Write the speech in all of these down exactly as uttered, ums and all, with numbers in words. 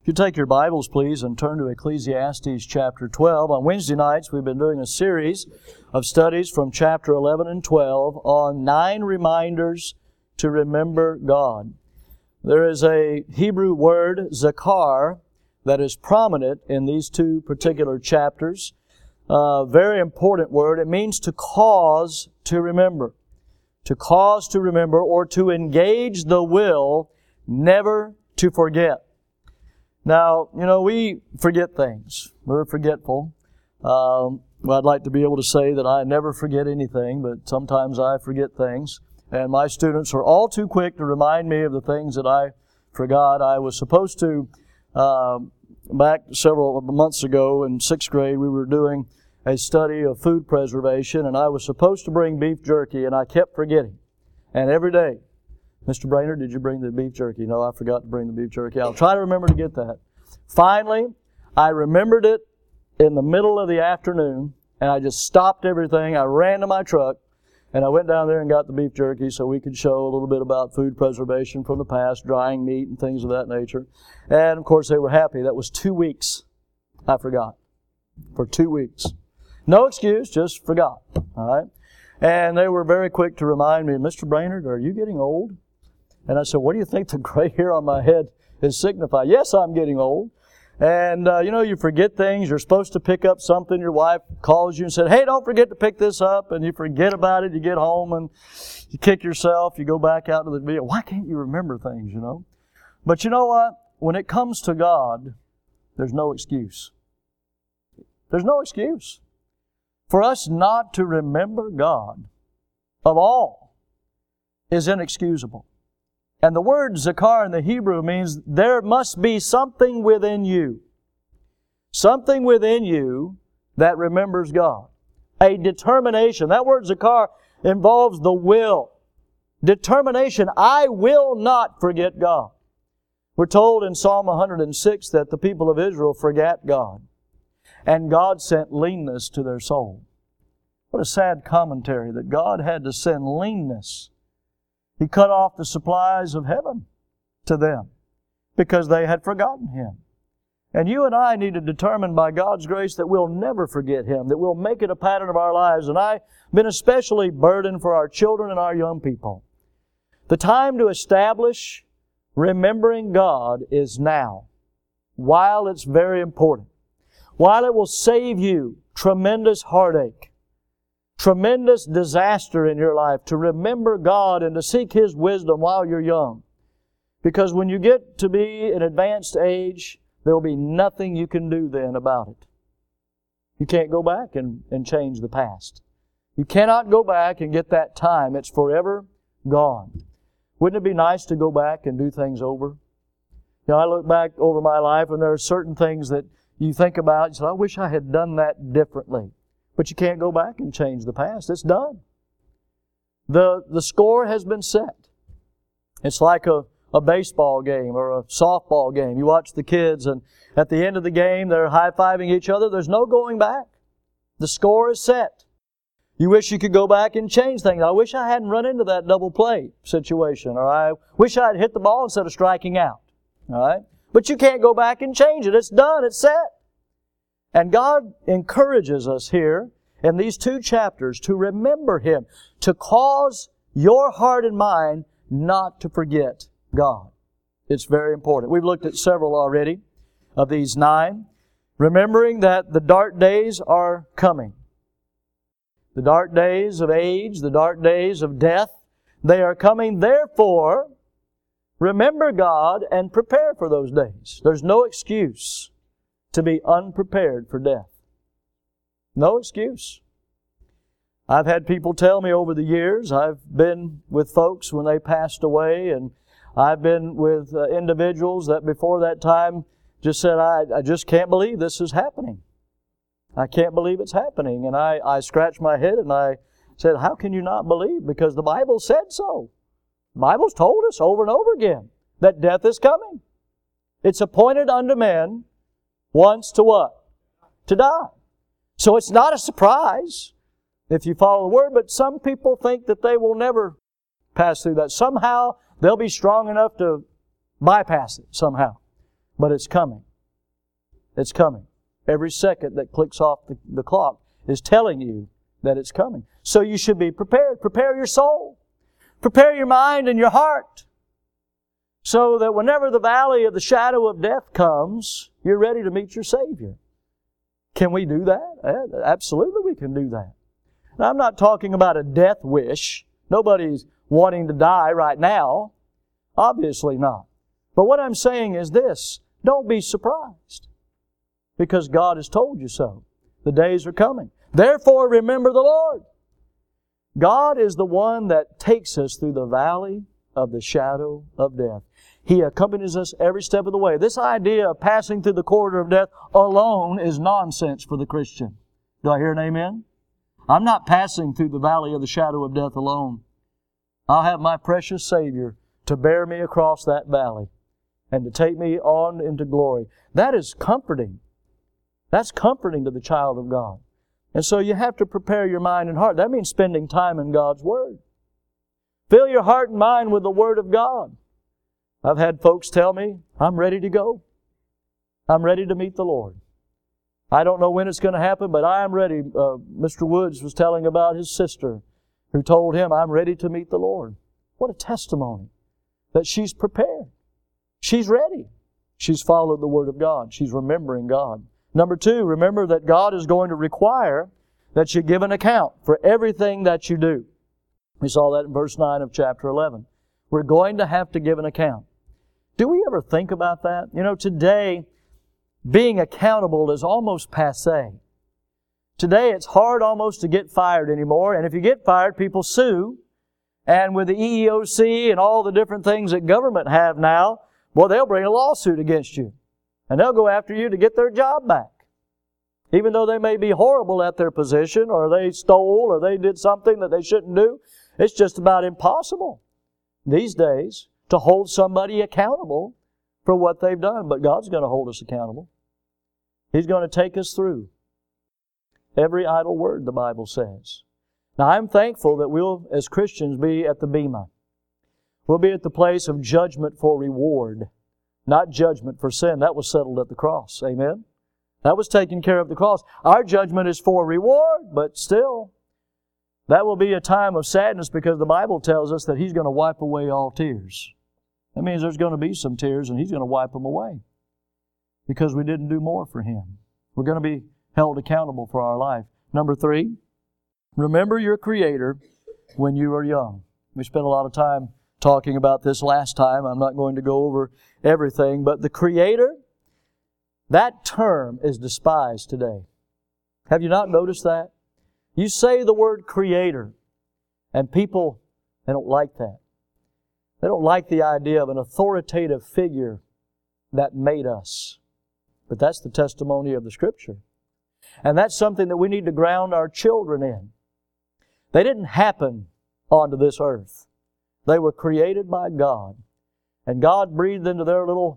If you take your Bibles, please, and turn to Ecclesiastes chapter twelve. On Wednesday nights, we've been doing a series of studies from chapter eleven and twelve on nine reminders to remember God. There is a Hebrew word, zakar, that is prominent in these two particular chapters. A very important word. It means to cause to remember. To cause to remember, or to engage the will never to forget. Now, you know, we forget things. We're forgetful. Um, well, I'd like to be able to say that I never forget anything, but sometimes I forget things. And my students are all too quick to remind me of the things that I forgot. I was supposed to, uh, back several months ago in sixth grade, we were doing a study of food preservation, and I was supposed to bring beef jerky, and I kept forgetting. And every day, Mister Brainerd, did you bring the beef jerky? No, I forgot to bring the beef jerky. I'll try to remember to get that. Finally, I remembered it in the middle of the afternoon, and I just stopped everything. I ran to my truck, and I went down there and got the beef jerky so we could show a little bit about food preservation from the past, drying meat and things of that nature. And, of course, they were happy. That was two weeks I forgot. For two weeks. No excuse, just forgot. All right? And they were very quick to remind me, Mister Brainerd, are you getting old? And I said, what do you think the gray hair on my head is signifying? Yes, I'm getting old. And, uh, you know, you forget things. You're supposed to pick up something. Your wife calls you and said, hey, don't forget to pick this up. And you forget about it. You get home and you kick yourself. You go back out to the vehicle. Why can't you remember things, you know? But you know what? When it comes to God, there's no excuse. There's no excuse. For us not to remember God, of all, is inexcusable. And the word zakar in the Hebrew means there must be something within you. Something within you that remembers God. A determination. That word zakar involves the will. Determination. I will not forget God. We're told in Psalm one hundred six that the people of Israel forgot God. And God sent leanness to their soul. What a sad commentary that God had to send leanness. He cut off the supplies of heaven to them because they had forgotten Him. And you and I need to determine by God's grace that we'll never forget Him, that we'll make it a pattern of our lives. And I've been especially burdened for our children and our young people. The time to establish remembering God is now, while it's very important. While it will save you tremendous heartache, tremendous disaster in your life, to remember God and to seek His wisdom while you're young. Because when you get to be an advanced age, there will be nothing you can do then about it. You can't go back and, and change the past. You cannot go back and get that time. It's forever gone. Wouldn't it be nice to go back and do things over? You know, I look back over my life and there are certain things that you think about, you say, I wish I had done that differently. But you can't go back and change the past. It's done. The, the score has been set. It's like a, a baseball game or a softball game. You watch the kids and at the end of the game they're high-fiving each other. There's no going back. The score is set. You wish you could go back and change things. I wish I hadn't run into that double play situation, or I wish I had hit the ball instead of striking out. All right? But you can't go back and change it. It's done. It's set. And God encourages us here in these two chapters to remember Him, to cause your heart and mind not to forget God. It's very important. We've looked at several already of these nine. Remembering that the dark days are coming. The dark days of age, the dark days of death, they are coming. Therefore, remember God and prepare for those days. There's no excuse to be unprepared for death. No excuse. I've had people tell me over the years, I've been with folks when they passed away, and I've been with uh, individuals that before that time just said, I, I just can't believe this is happening. I can't believe it's happening. And I, I scratched my head and I said, how can you not believe? Because the Bible said so. The Bible's told us over and over again that death is coming. It's appointed unto men once to what? To die. So it's not a surprise if you follow the Word, but some people think that they will never pass through that. Somehow they'll be strong enough to bypass it somehow. But it's coming. It's coming. Every second that clicks off the, the clock is telling you that it's coming. So you should be prepared. Prepare your soul. Prepare your mind and your heart. So that whenever the valley of the shadow of death comes, you're ready to meet your Savior. Can we do that? Absolutely we can do that. Now, I'm not talking about a death wish. Nobody's wanting to die right now. Obviously not. But what I'm saying is this. Don't be surprised. Because God has told you so. The days are coming. Therefore, remember the Lord. God is the one that takes us through the valley of the shadow of death. He accompanies us every step of the way. This idea of passing through the corridor of death alone is nonsense for the Christian. Do I hear an amen? I'm not passing through the valley of the shadow of death alone. I'll have my precious Savior to bear me across that valley and to take me on into glory. That is comforting. That's comforting to the child of God. And so you have to prepare your mind and heart. That means spending time in God's Word. Fill your heart and mind with the Word of God. I've had folks tell me, I'm ready to go. I'm ready to meet the Lord. I don't know when it's going to happen, but I am ready. Uh, Mister Woods was telling about his sister who told him, I'm ready to meet the Lord. What a testimony that she's prepared. She's ready. She's followed the Word of God. She's remembering God. Number two, remember that God is going to require that you give an account for everything that you do. We saw that in verse nine of chapter eleven. We're going to have to give an account. Do we ever think about that? You know, today, being accountable is almost passé. Today, it's hard almost to get fired anymore, and if you get fired, people sue. And with the E E O C and all the different things that government have now, well, they'll bring a lawsuit against you. And they'll go after you to get their job back. Even though they may be horrible at their position, or they stole, or they did something that they shouldn't do, it's just about impossible these days to hold somebody accountable for what they've done. But God's going to hold us accountable. He's going to take us through every idle word, the Bible says. Now, I'm thankful that we'll, as Christians, be at the bema. We'll be at the place of judgment for reward, not judgment for sin. That was settled at the cross. Amen? That was taken care of at the cross. Our judgment is for reward, but still, that will be a time of sadness because the Bible tells us that He's going to wipe away all tears. That means there's going to be some tears and He's going to wipe them away because we didn't do more for Him. We're going to be held accountable for our life. Number three, remember your Creator when you are young. We spent a lot of time talking about this last time. I'm not going to go over everything, but the Creator, that term is despised today. Have you not noticed that? You say the word Creator, and people, they don't like that. They don't like the idea of an authoritative figure that made us. But that's the testimony of the Scripture. And that's something that we need to ground our children in. They didn't happen onto this earth. They were created by God. And God breathed into their little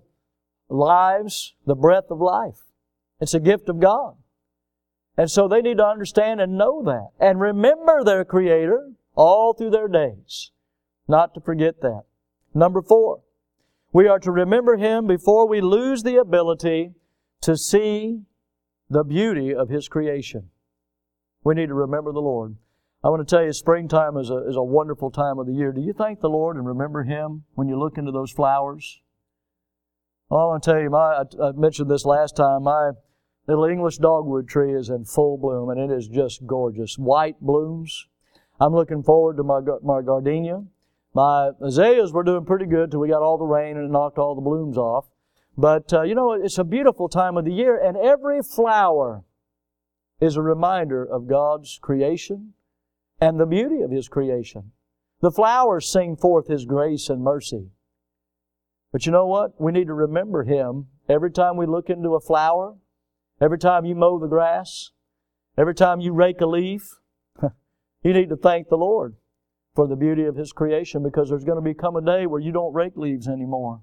lives the breath of life. It's a gift of God. And so they need to understand and know that. And remember their Creator all through their days. Not to forget that. Number four, we are to remember Him before we lose the ability to see the beauty of His creation. We need to remember the Lord. I want to tell you, springtime is a, is a wonderful time of the year. Do you thank the Lord and remember Him when you look into those flowers? Well, I want to tell you, my, I, I mentioned this last time, my little English dogwood tree is in full bloom, and it is just gorgeous. White blooms. I'm looking forward to my, my gardenia. My azaleas were doing pretty good till we got all the rain and it knocked all the blooms off. But, uh, you know, it's a beautiful time of the year, and every flower is a reminder of God's creation and the beauty of His creation. The flowers sing forth His grace and mercy. But you know what? We need to remember Him every time we look into a flower, every time you mow the grass, every time you rake a leaf. You need to thank the Lord for the beauty of His creation, because there's going to become a day where you don't rake leaves anymore.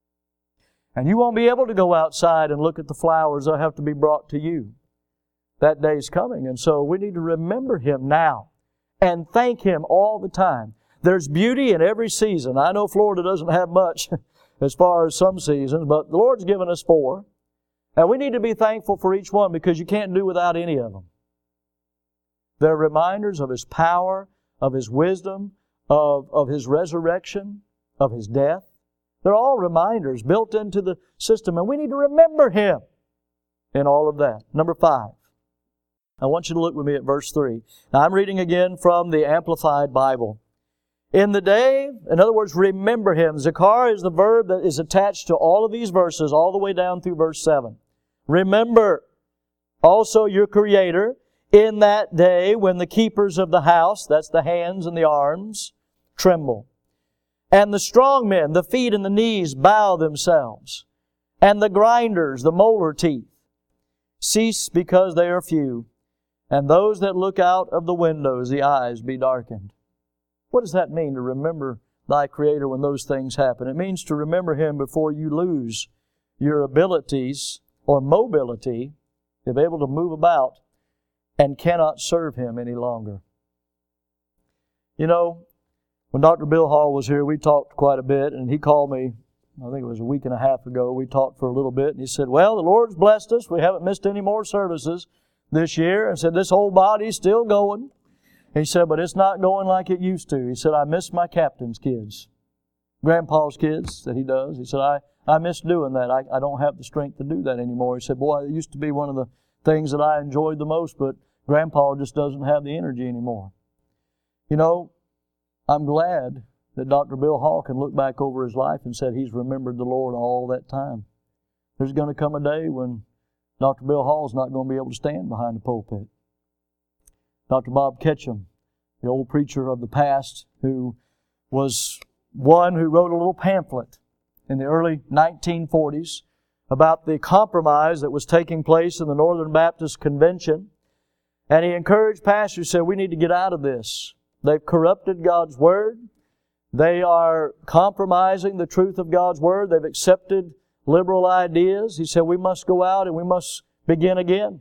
And you won't be able to go outside and look at the flowers. They'll have to be brought to you. That day's coming. And so we need to remember Him now and thank Him all the time. There's beauty in every season. I know Florida doesn't have much as far as some seasons, but the Lord's given us four. And we need to be thankful for each one because you can't do without any of them. They're reminders of His power, of His wisdom, of, of His resurrection, of His death. They're all reminders built into the system, and we need to remember Him in all of that. Number five. I want you to look with me at verse three. Now I'm reading again from the Amplified Bible. In the day, in other words, remember Him. Zakar is the verb that is attached to all of these verses, all the way down through verse seven. Remember also your Creator in that day when the keepers of the house, that's the hands and the arms, tremble. And the strong men, the feet and the knees, bow themselves. And the grinders, the molar teeth, cease because they are few. And those that look out of the windows, the eyes be darkened. What does that mean, to remember thy Creator when those things happen? It means to remember Him before you lose your abilities or mobility to be able to move about and cannot serve Him any longer. You know, when Doctor Bill Hall was here, we talked quite a bit, and he called me, I think it was a week and a half ago. We talked for a little bit, and he said, well, the Lord's blessed us. We haven't missed any more services this year. And said, this whole body's still going. He said, but it's not going like it used to. He said, I miss my captain's kids. Grandpa's kids that he does. He said, I, I miss doing that. I, I don't have the strength to do that anymore. He said, boy, it used to be one of the things that I enjoyed the most, but Grandpa just doesn't have the energy anymore. You know, I'm glad that Doctor Bill Hall can look back over his life and said he's remembered the Lord all that time. There's going to come a day when Doctor Bill Hall's not going to be able to stand behind the pulpit. Doctor Bob Ketchum, the old preacher of the past, who was one who wrote a little pamphlet in the early nineteen forties about the compromise that was taking place in the Northern Baptist Convention. And he encouraged pastors, said, we need to get out of this. They've corrupted God's Word. They are compromising the truth of God's Word. They've accepted liberal ideas. He said, we must go out and we must begin again.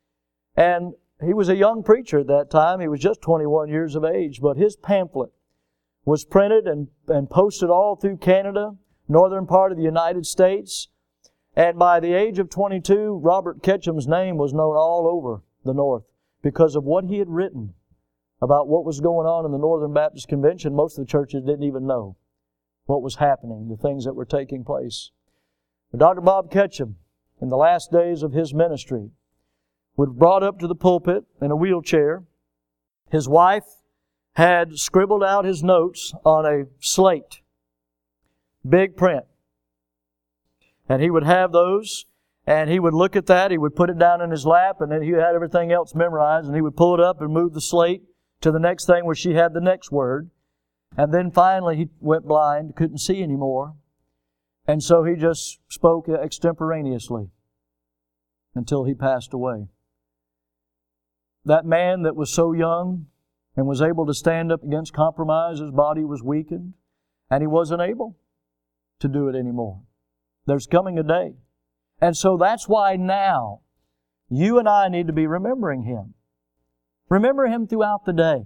And he was a young preacher at that time. He was just twenty-one years of age. But his pamphlet was printed and, and posted all through Canada, northern part of the United States. And by the age of twenty-two, Robert Ketchum's name was known all over the North because of what he had written about what was going on in the Northern Baptist Convention. Most of the churches didn't even know what was happening, the things that were taking place. But Doctor Bob Ketchum, in the last days of his ministry, was brought up to the pulpit in a wheelchair. His wife had scribbled out his notes on a slate, big print. And he would have those, and he would look at that, he would put it down in his lap, and then he had everything else memorized, and he would pull it up and move the slate to the next thing where she had the next word. And then finally he went blind, couldn't see anymore. And so he just spoke extemporaneously until he passed away. That man that was so young and was able to stand up against compromise, his body was weakened, and he wasn't able to do it anymore. There's coming a day. And so that's why now you and I need to be remembering Him. Remember Him throughout the day.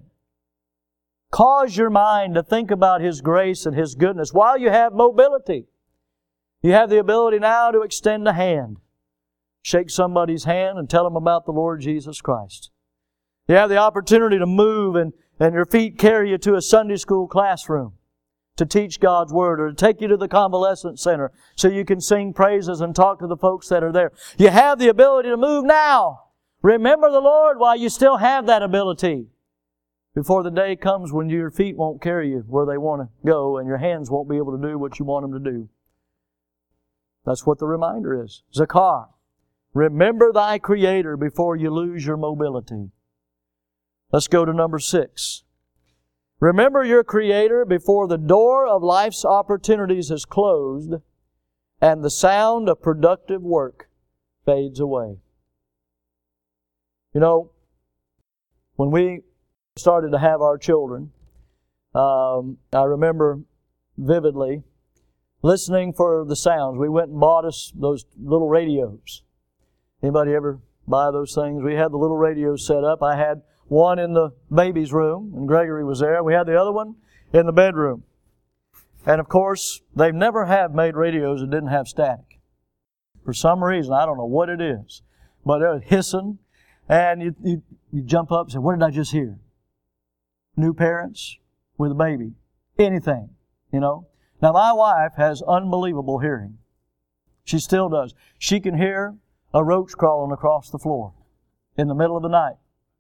Cause your mind to think about His grace and His goodness while you have mobility. You have the ability now to extend a hand. Shake somebody's hand and tell them about the Lord Jesus Christ. You have the opportunity to move and, and your feet carry you to a Sunday school classroom to teach God's Word, or to take you to the convalescent center so you can sing praises and talk to the folks that are there. You have the ability to move now. Remember the Lord while you still have that ability, before the day comes when your feet won't carry you where they want to go and your hands won't be able to do what you want them to do. That's what the reminder is. Zakar, remember thy Creator before you lose your mobility. Let's go to number six. Remember your Creator before the door of life's opportunities is closed and the sound of productive work fades away. You know, when we started to have our children, um, I remember vividly listening for the sounds. We went and bought us those little radios. Anybody ever buy those things? We had the little radios set up. I had one in the baby's room, and Gregory was there. We had the other one in the bedroom. And of course, they've never have made radios that didn't have static. For some reason, I don't know what it is, but they're hissing, and you, you, you jump up and say, what did I just hear? New parents with a baby. Anything, you know. Now, my wife has unbelievable hearing. She still does. She can hear a roach crawling across the floor in the middle of the night.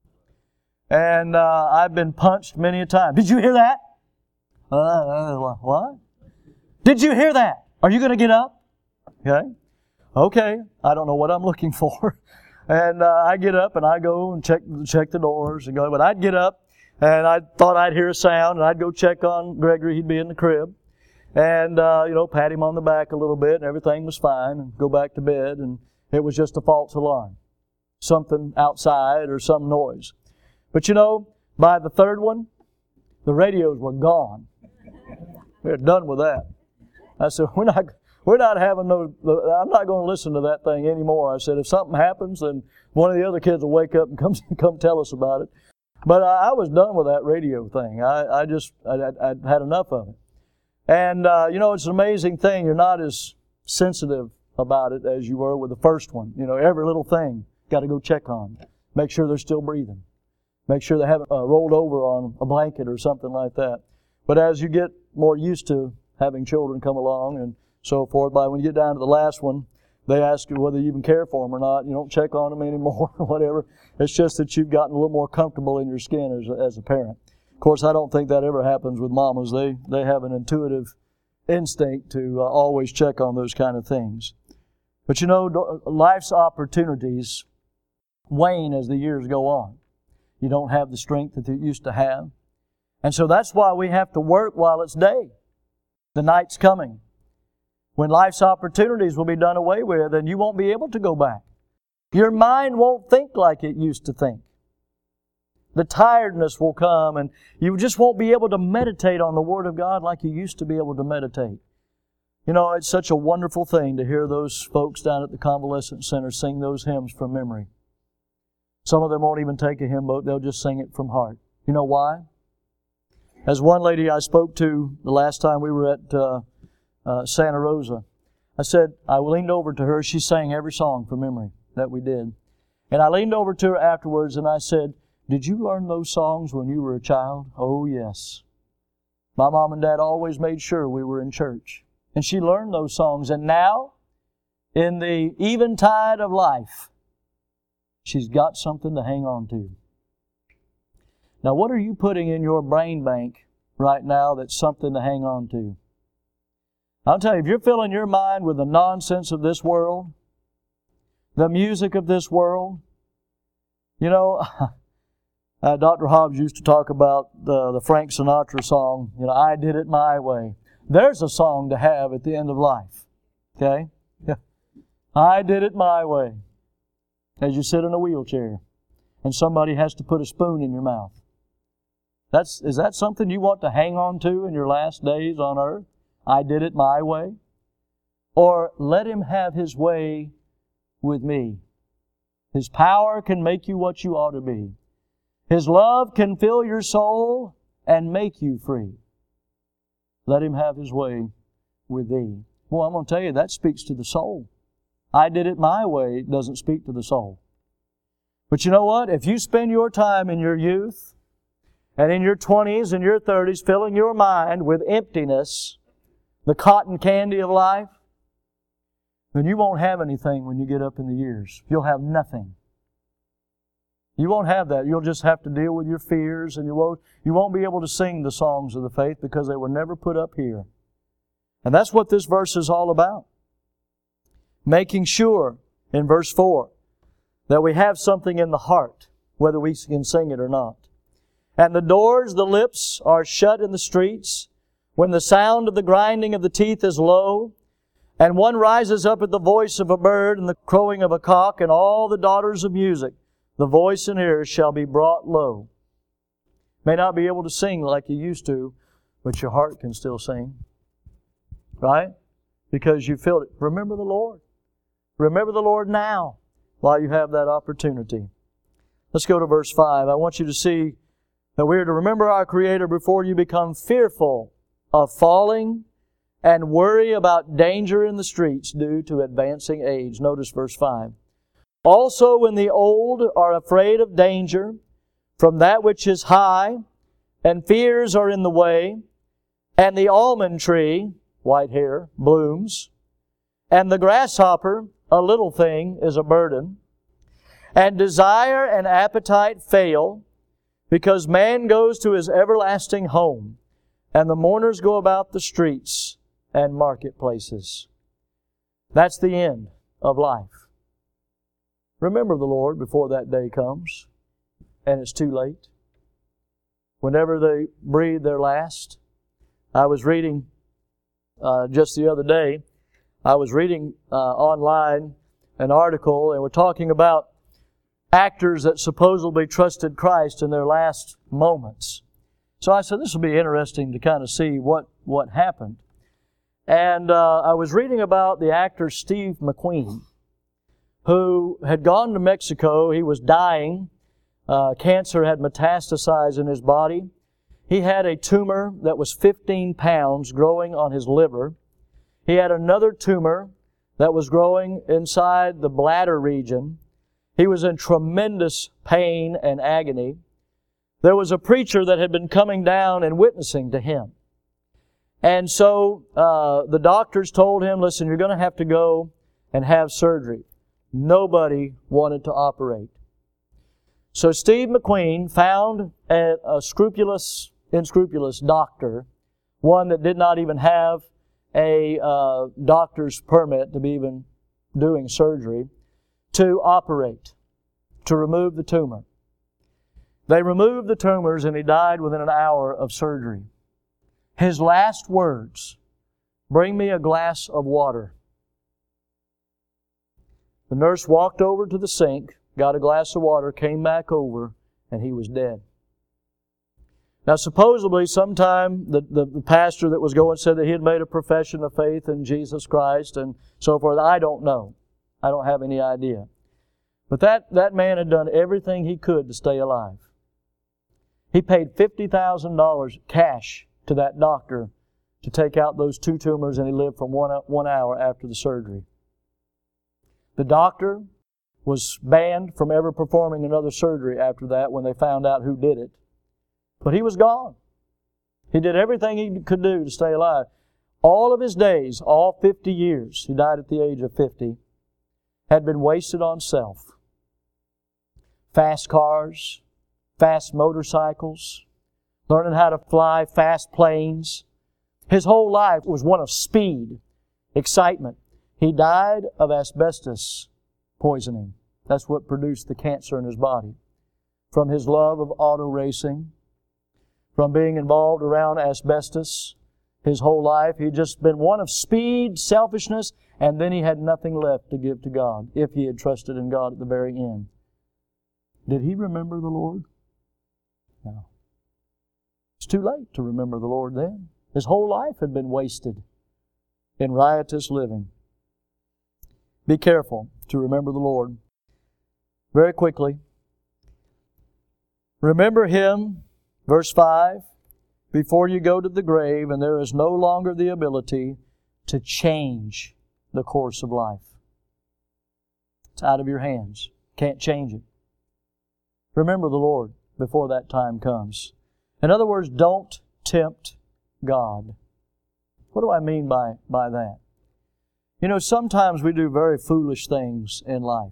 And uh, I've been punched many a time. Did you hear that? Uh, uh, what? Did you hear that? Are you going to get up? Okay. Okay. I don't know what I'm looking for. And uh, I get up and I go and check check the doors and go. But I'd get up and I thought I'd hear a sound, and I'd go check on Gregory. He'd be in the crib. And, uh, you know, pat him on the back a little bit, and everything was fine, and go back to bed, and it was just a false alarm. Something outside or some noise. But, you know, by the third one, the radios were gone. We're done with that. I said, we're not, we're not having no, I'm not going to listen to that thing anymore. I said, if something happens, then one of the other kids will wake up and come, come tell us about it. But I, I was done with that radio thing. I, I just, I, I'd had enough of it. And, uh, you know, it's an amazing thing. You're not as sensitive about it as you were with the first one. You know, every little thing got to go check on. Make sure they're still breathing. Make sure they haven't uh, rolled over on a blanket or something like that. But as you get more used to having children come along and so forth, by when you get down to the last one, they ask you whether you even care for them or not. You don't check on them anymore or whatever. It's just that you've gotten a little more comfortable in your skin as a, as a parent. Of course, I don't think that ever happens with mamas. They they have an intuitive instinct to uh, always check on those kind of things. But you know, life's opportunities wane as the years go on. You don't have the strength that you used to have. And so that's why we have to work while it's day. The night's coming, when life's opportunities will be done away with, and you won't be able to go back. Your mind won't think like it used to think. The tiredness will come, and you just won't be able to meditate on the Word of God like you used to be able to meditate. You know, it's such a wonderful thing to hear those folks down at the convalescent center sing those hymns from memory. Some of them won't even take a hymn book. They'll just sing it from heart. You know why? As one lady I spoke to the last time we were at uh, uh, Santa Rosa, I said, I leaned over to her. She sang every song from memory that we did. And I leaned over to her afterwards and I said, did you learn those songs when you were a child? Oh, yes. My mom and dad always made sure we were in church. And she learned those songs. And now, in the eventide of life, she's got something to hang on to. Now, what are you putting in your brain bank right now that's something to hang on to? I'll tell you, if you're filling your mind with the nonsense of this world, the music of this world, you know, uh, Doctor Hobbs used to talk about the, the Frank Sinatra song, you know, I Did It My Way. There's a song to have at the end of life. Okay? Yeah. I did it my way. As you sit in a wheelchair and somebody has to put a spoon in your mouth. That's, is that something you want to hang on to in your last days on earth? I did it my way? Or let Him have His way with me. His power can make you what you ought to be. His love can fill your soul and make you free. Let Him have His way with thee. Well, I'm going to tell you, that speaks to the soul. I did it my way doesn't speak to the soul. But you know what? If you spend your time in your youth and in your twenties and your thirties filling your mind with emptiness, the cotton candy of life, then you won't have anything when you get up in the years. You'll have nothing. You won't have that. You'll just have to deal with your fears, and you won't, you won't be able to sing the songs of the faith because they were never put up here. And that's what this verse is all about. Making sure, in verse four, that we have something in the heart, whether we can sing it or not. And the doors, the lips, are shut in the streets, when the sound of the grinding of the teeth is low, and one rises up at the voice of a bird and the crowing of a cock, and all the daughters of music, the voice and ears shall be brought low. May not be able to sing like you used to, but your heart can still sing. Right? Because you feel it. Remember the Lord. Remember the Lord now while you have that opportunity. Let's go to verse five. I want you to see that we are to remember our Creator before you become fearful of falling and worry about danger in the streets due to advancing age. Notice verse five. Also when the old are afraid of danger from that which is high, and fears are in the way, and the almond tree, white hair, blooms, and the grasshopper, a little thing, is a burden, and desire and appetite fail, because man goes to his everlasting home, and the mourners go about the streets and marketplaces. That's the end of life. Remember the Lord before that day comes, and it's too late. Whenever they breathe their last. I was reading uh, just the other day, I was reading uh, online an article, and we're talking about actors that supposedly trusted Christ in their last moments. So I said, this will be interesting to kind of see what, what happened. And uh, I was reading about the actor Steve McQueen, who had gone to Mexico. He was dying. Uh, cancer had metastasized in his body. He had a tumor that was fifteen pounds growing on his liver. He had another tumor that was growing inside the bladder region. He was in tremendous pain and agony. There was a preacher that had been coming down and witnessing to him. And so uh, the doctors told him, listen, you're going to have to go and have surgery. Nobody wanted to operate. So Steve McQueen found a, a scrupulous, unscrupulous doctor, one that did not even have a uh, doctor's permit to be even doing surgery, to operate, to remove the tumor. They removed the tumors and he died within an hour of surgery. His last words, bring me a glass of water. The nurse walked over to the sink, got a glass of water, came back over, and he was dead. Now, supposedly, sometime the, the, the pastor that was going said that he had made a profession of faith in Jesus Christ and so forth. I don't know. I don't have any idea. But that, that man had done everything he could to stay alive. He paid fifty thousand dollars cash to that doctor to take out those two tumors, and he lived from one, one hour after the surgery. The doctor was banned from ever performing another surgery after that when they found out who did it. But he was gone. He did everything he could do to stay alive. All of his days, all fifty years, he died at the age of fifty, had been wasted on self. Fast cars, fast motorcycles, learning how to fly fast planes. His whole life was one of speed, excitement. He died of asbestos poisoning. That's what produced the cancer in his body. From his love of auto racing, from being involved around asbestos his whole life, he'd just been one of speed, selfishness, and then he had nothing left to give to God if he had trusted in God at the very end. Did he remember the Lord? No. It's too late to remember the Lord then. His whole life had been wasted in riotous living. Be careful to remember the Lord. Very quickly. Remember Him, verse five, before you go to the grave, and there is no longer the ability to change the course of life. It's out of your hands. Can't change it. Remember the Lord before that time comes. In other words, don't tempt God. What do I mean by, by that? You know, sometimes we do very foolish things in life.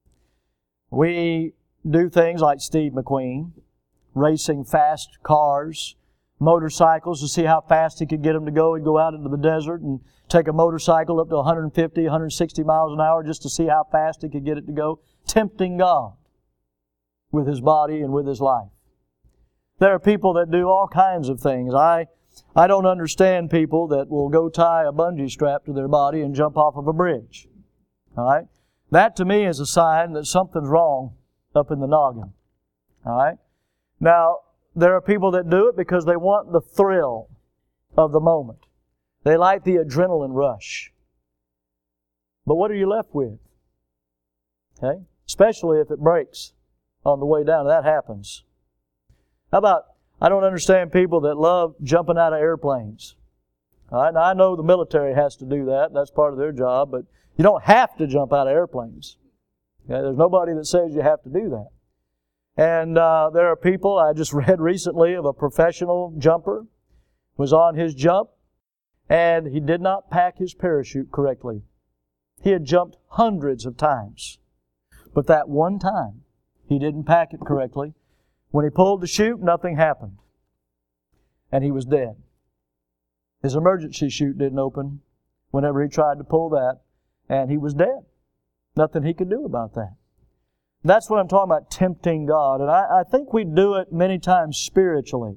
We do things like Steve McQueen, racing fast cars, motorcycles to see how fast he could get them to go. He'd go out into the desert and take a motorcycle up to one hundred fifty, one hundred sixty miles an hour just to see how fast he could get it to go, tempting God with his body and with his life. There are people that do all kinds of things. I I don't understand people that will go tie a bungee strap to their body and jump off of a bridge. All right? That to me is a sign that something's wrong up in the noggin. All right? Now, there are people that do it because they want the thrill of the moment. They like the adrenaline rush. But what are you left with? Okay? Especially if it breaks on the way down. That happens. How about, I don't understand people that love jumping out of airplanes. All right? Now, I know the military has to do that. That's part of their job. But you don't have to jump out of airplanes. Okay? There's nobody that says you have to do that. And uh, there are people, I just read recently of a professional jumper, was on his jump, and he did not pack his parachute correctly. He had jumped hundreds of times. But that one time, he didn't pack it correctly. When he pulled the chute, nothing happened. And he was dead. His emergency chute didn't open whenever he tried to pull that, and he was dead. Nothing he could do about that. That's what I'm talking about, tempting God. And I, I think we do it many times spiritually.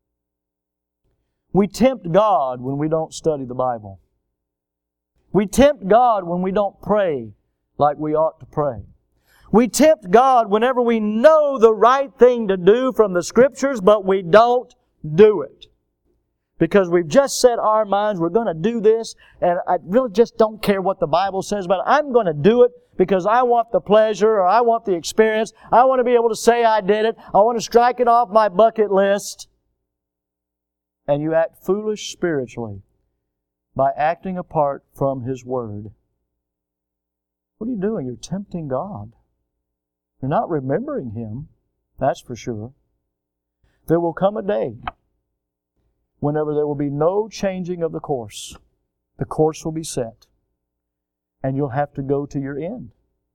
We tempt God when we don't study the Bible. We tempt God when we don't pray like we ought to pray. We tempt God whenever we know the right thing to do from the Scriptures, but we don't do it. Because we've just set our minds, we're going to do this, and I really just don't care what the Bible says about it. I'm going to do it because I want the pleasure, or I want the experience. I want to be able to say I did it. I want to strike it off my bucket list. And you act foolish spiritually by acting apart from His Word. What are you doing? You're tempting God. You're not remembering Him, that's for sure. There will come a day whenever there will be no changing of the course. The course will be set. And you'll have to go to your end.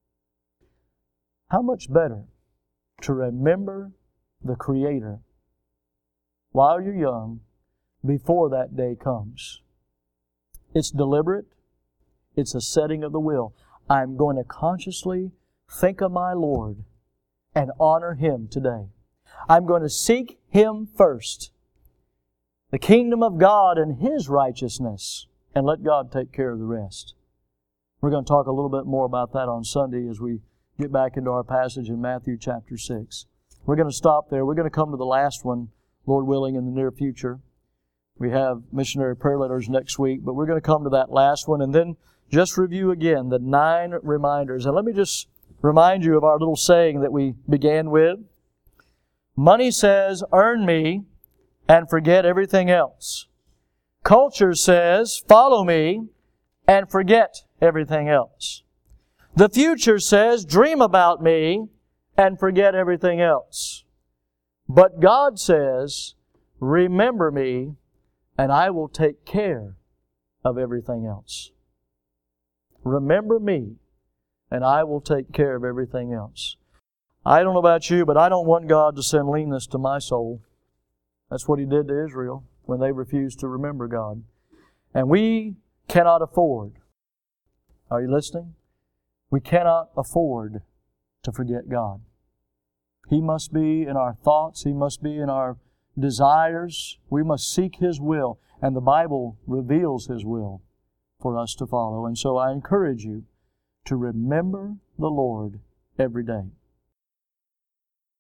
How much better to remember the Creator while you're young before that day comes. It's deliberate. It's a setting of the will. I'm going to consciously think of my Lord and honor Him today. I'm going to seek Him first. The kingdom of God and His righteousness, and let God take care of the rest. We're going to talk a little bit more about that on Sunday as we get back into our passage in Matthew chapter six. We're going to stop there. We're going to come to the last one, Lord willing, in the near future. We have missionary prayer letters next week, but we're going to come to that last one and then just review again the nine reminders. And let me just remind you of our little saying that we began with. Money says, earn me and forget everything else. Culture says, follow me and forget everything else. The future says, dream about me and forget everything else. But God says, remember me and I will take care of everything else. Remember me and I will take care of everything else. I don't know about you, but I don't want God to send leanness to my soul. That's what He did to Israel when they refused to remember God. And we cannot afford, are you listening? We cannot afford to forget God. He must be in our thoughts. He must be in our desires. We must seek His will. And the Bible reveals His will for us to follow. And so I encourage you to remember the Lord every day.